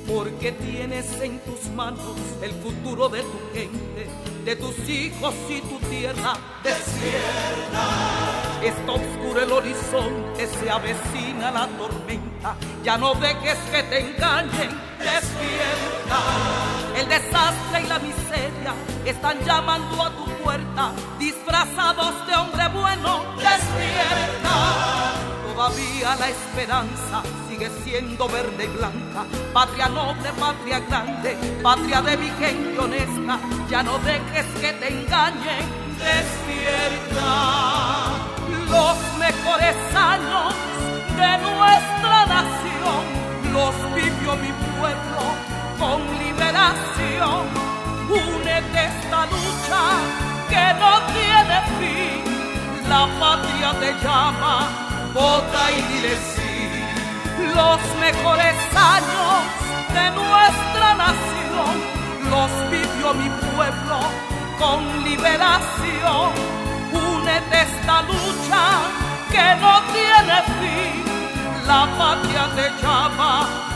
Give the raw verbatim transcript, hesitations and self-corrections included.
porque tienes en tus manos el futuro de tu gente, de tus hijos y tu tierra. Despierta, está oscuro el horizonte, se avecina la tormenta, ya no dejes que te engañen. Despierta, el desastre y la miseria están llamando a tu puerta, disfrazados de hombre bueno. Despierta, todavía la esperanza sigue siendo verde y blanca, patria noble, patria grande, patria de mi gente honesta, ya no dejes que te engañen. Despierta, los mejores años de nuestra nación los vivió mi pueblo con liberación. Únete a esta lucha que no tiene fin, la patria te llama, vota y dile sí. Los mejores años de nuestra nación los vivió mi pueblo con liberación. Únete a esta lucha que no tiene fin, la patria te llama,